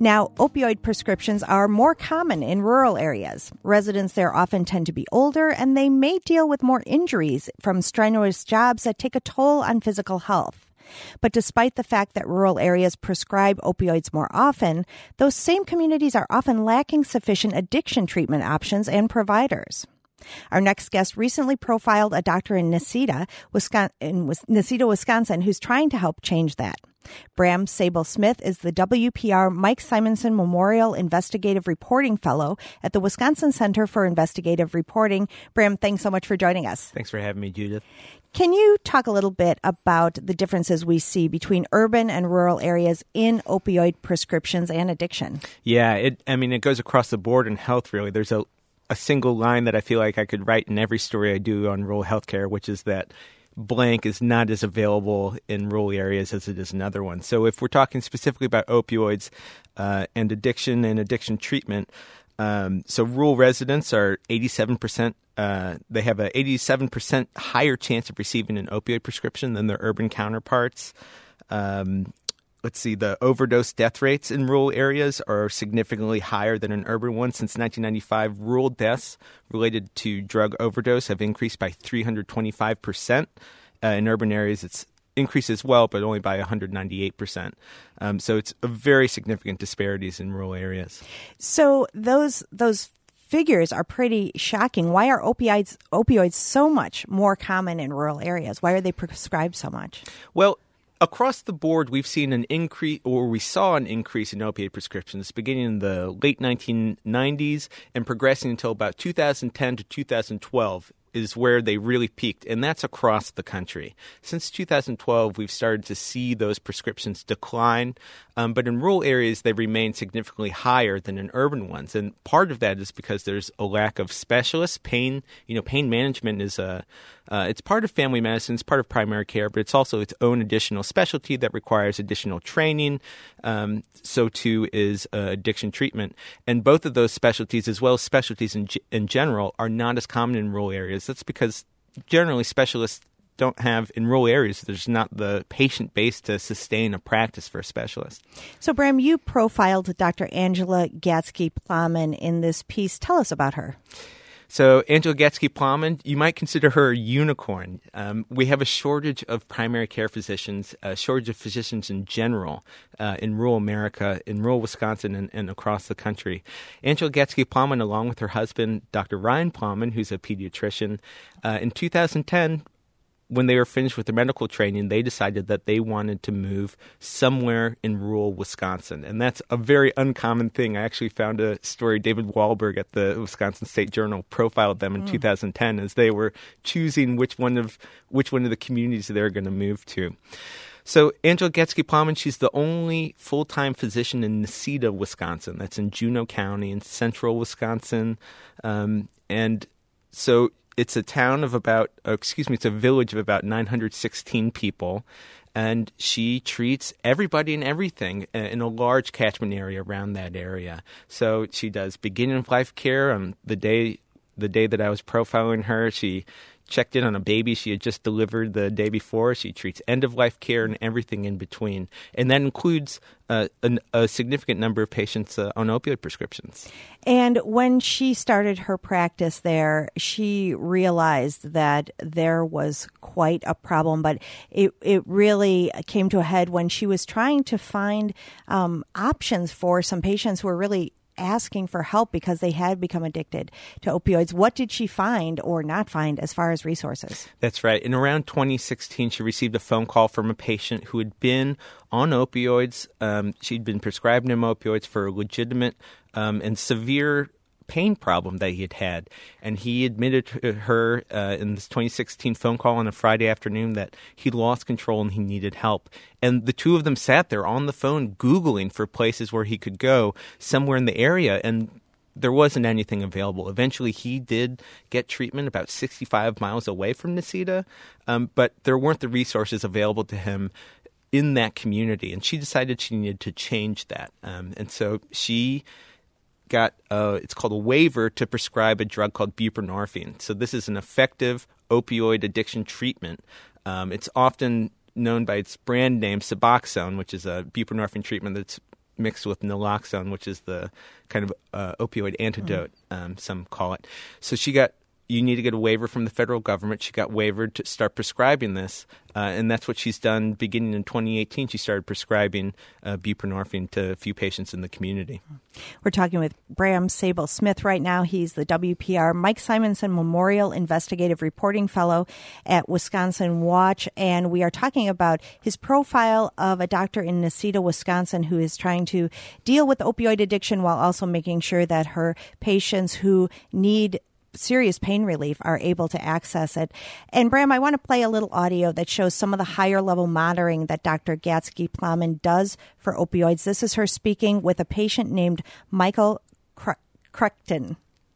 Now, opioid prescriptions are more common in rural areas. Residents there often tend to be older, and they may deal with more injuries from strenuous jobs that take a toll on physical health. But despite the fact that rural areas prescribe opioids more often, those same communities are often lacking sufficient addiction treatment options and providers. Our next guest recently profiled a doctor in Necedah, Wisconsin, who's trying to help change that. Bram Sable-Smith is the WPR Mike Simonson Memorial Investigative Reporting Fellow at the Wisconsin Center for Investigative Reporting. Bram, thanks so much for joining us. Thanks for having me, Judith. Can you talk a little bit about the differences we see between urban and rural areas in opioid prescriptions and addiction? Yeah, it goes across the board in health, really. There's a single line that I feel like I could write in every story I do on rural healthcare, which is that blank is not as available in rural areas as it is in other ones. So if we're talking specifically about opioids and addiction treatment, so rural residents are 87%. They have an 87% higher chance of receiving an opioid prescription than their urban counterparts. The overdose death rates in rural areas are significantly higher than in urban ones. Since 1995, rural deaths related to drug overdose have increased by 325%. In urban areas, it's increased as well, but only by 198%. So it's a very significant disparities in rural areas. So those figures are pretty shocking. Why are opioids so much more common in rural areas? Why are they prescribed so much? Well, across the board, we saw an increase in opioid prescriptions beginning in the late 1990s and progressing until about 2010 to 2012 is where they really peaked, and that's across the country. Since 2012, we've started to see those prescriptions decline, but in rural areas, they remain significantly higher than in urban ones, and part of that is because there's a lack of specialists. Pain management is it's part of family medicine, it's part of primary care, but it's also its own additional specialty that requires additional training. So too is addiction treatment, and both of those specialties, as well as specialties in general, are not as common in rural areas. That's because generally specialists don't have, in rural areas, there's not the patient base to sustain a practice for a specialist. So, Bram, you profiled Dr. Angela Gatsky-Plowman in this piece. Tell us about her. So Angela Gatsky-Plowman, you might consider her a unicorn. We have a shortage of primary care physicians, a shortage of physicians in general in rural America, in rural Wisconsin, and across the country. Angela Gatsky-Plowman, along with her husband, Dr. Ryan Plowman, who's a pediatrician, in 2010, when they were finished with their medical training, they decided that they wanted to move somewhere in rural Wisconsin. And that's a very uncommon thing. I actually found a story, David Wahlberg at the Wisconsin State Journal profiled them in 2010 as they were choosing which one of the communities they were going to move to. So Angela Gatsky-Plowman, she's the only full-time physician in Necedah, Wisconsin. That's in Juneau County in central Wisconsin. And so it's a village of about 916 people, and she treats everybody and everything in a large catchment area around that area. So she does beginning of life care. The day that I was profiling her, she checked in on a baby she had just delivered the day before. She treats end-of-life care and everything in between. And that includes a significant number of patients on opioid prescriptions. And when she started her practice there, she realized that there was quite a problem, but it really came to a head when she was trying to find options for some patients who were really asking for help because they had become addicted to opioids. What did she find or not find as far as resources? That's right. In around 2016, she received a phone call from a patient who had been on opioids. She'd been prescribed him opioids for a legitimate and severe pain problem that he had. And he admitted to her in this 2016 phone call on a Friday afternoon that he lost control and he needed help. And the two of them sat there on the phone Googling for places where he could go somewhere in the area, and there wasn't anything available. Eventually, he did get treatment about 65 miles away from Necedah, but there weren't the resources available to him in that community. And she decided she needed to change that. And so she got it's called a waiver to prescribe a drug called buprenorphine. So this is an effective opioid addiction treatment. It's often known by its brand name, Suboxone, which is a buprenorphine treatment that's mixed with naloxone, which is the kind of opioid antidote, some call it. So you need to get a waiver from the federal government. She got waivered to start prescribing this, and that's what she's done beginning in 2018. She started prescribing buprenorphine to a few patients in the community. We're talking with Bram Sable-Smith right now. He's the WPR Mike Simonson Memorial Investigative Reporting Fellow at Wisconsin Watch, and we are talking about his profile of a doctor in Necedah, Wisconsin, who is trying to deal with opioid addiction while also making sure that her patients who need serious pain relief are able to access it. And Bram, I want to play a little audio that shows some of the higher level monitoring that Dr. Gatzke-Plowman does for opioids. This is her speaking with a patient named Michael Cruckton.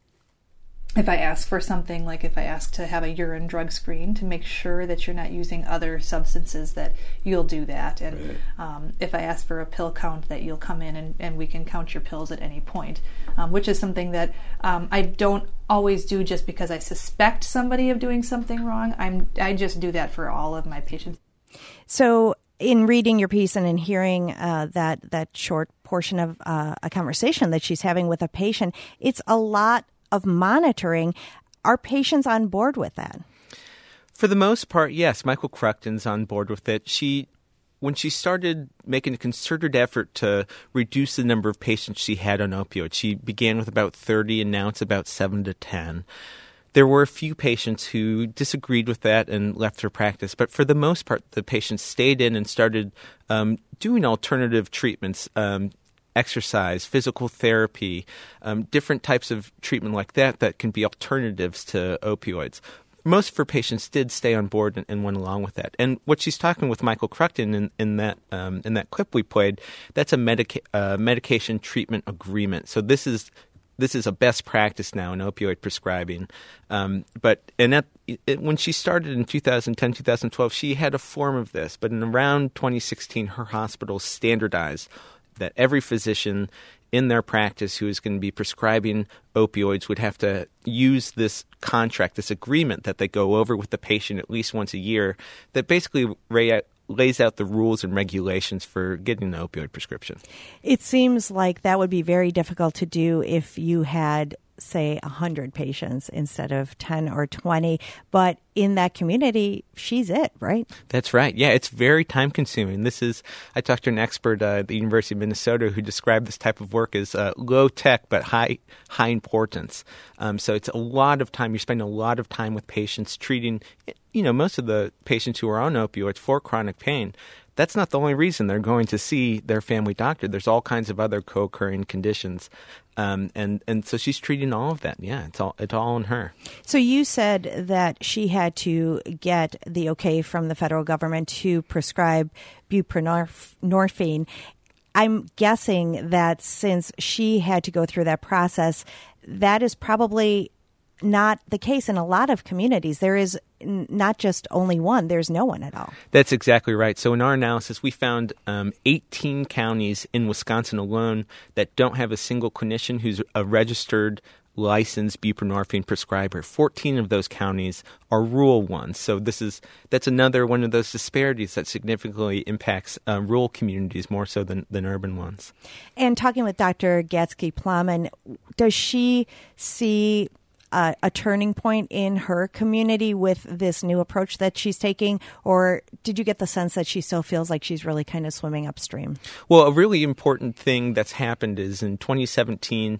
If I ask for something, like if I ask to have a urine drug screen to make sure that you're not using other substances, that you'll do that. And if I ask for a pill count, that you'll come in and we can count your pills at any point, which is something that I don't always do just because I suspect somebody of doing something wrong. I just do that for all of my patients. So in reading your piece and in hearing that short portion of a conversation that she's having with a patient, it's a lot of monitoring. Are patients on board with that? For the most part, yes. Michael Cruckton's on board with it. When she started making a concerted effort to reduce the number of patients she had on opioids, she began with about 30 and now it's about 7 to 10. There were a few patients who disagreed with that and left her practice, but for the most part, the patients stayed in and started doing alternative treatments, exercise, physical therapy, different types of treatment like that can be alternatives to opioids. Most of her patients did stay on board and went along with that. And what she's talking with Michael Cruckton in that clip we played, that's a medication treatment agreement. So this is a best practice now in opioid prescribing. When she started in 2010, 2012, she had a form of this. But in around 2016, her hospital standardized that every physician in their practice who is going to be prescribing opioids would have to use this contract, this agreement that they go over with the patient at least once a year that basically lays out the rules and regulations for getting an opioid prescription. It seems like that would be very difficult to do if you had, say, 100 patients instead of 10 or 20. But in that community, she's it, right? That's right. Yeah, it's very time consuming. I talked to an expert at the University of Minnesota who described this type of work as low tech but high importance. So it's a lot of time. You're spending a lot of time with patients treating, most of the patients who are on opioids for chronic pain. That's not the only reason they're going to see their family doctor. There's all kinds of other co-occurring conditions. And so she's treating all of that. Yeah, it's all on her. So you said that she had to get the okay from the federal government to prescribe buprenorphine. I'm guessing that since she had to go through that process, that is probably not the case in a lot of communities. There is not just only one, there's no one at all. That's exactly right. So in our analysis, we found 18 counties in Wisconsin alone that don't have a single clinician who's a registered licensed buprenorphine prescriber. 14 of those counties are rural ones. So that's another one of those disparities that significantly impacts rural communities more so than urban ones. And talking with Dr. Gatzke-Plowman, does she see a turning point in her community with this new approach that she's taking, or did you get the sense that she still feels like she's really kind of swimming upstream? Well, a really important thing that's happened is in 2017,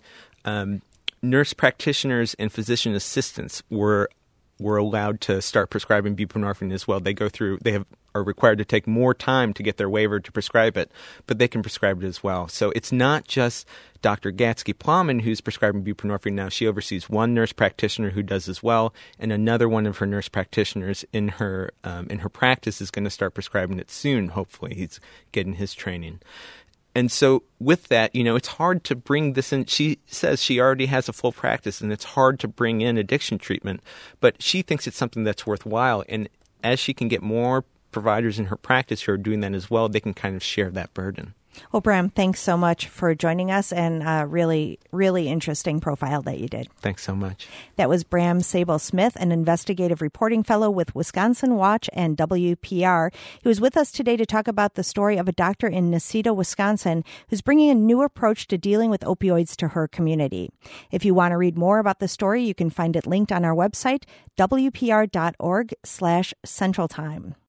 nurse practitioners and physician assistants were allowed to start prescribing buprenorphine as well. Are required to take more time to get their waiver to prescribe it, but they can prescribe it as well. So it's not just Dr. Gatzke-Plowman who's prescribing buprenorphine now. She oversees one nurse practitioner who does as well, and another one of her nurse practitioners in her practice is going to start prescribing it soon. Hopefully, he's getting his training. And so with that, it's hard to bring this in. She says she already has a full practice, and it's hard to bring in addiction treatment, but she thinks it's something that's worthwhile. And as she can get more providers in her practice who are doing that as well, they can kind of share that burden. Well, Bram, thanks so much for joining us, and really, really interesting profile that you did. Thanks so much. That was Bram Sable-Smith, an investigative reporting fellow with Wisconsin Watch and WPR. He was with us today to talk about the story of a doctor in Necedah, Wisconsin, who's bringing a new approach to dealing with opioids to her community. If you want to read more about the story, you can find it linked on our website, wpr.org/centraltime.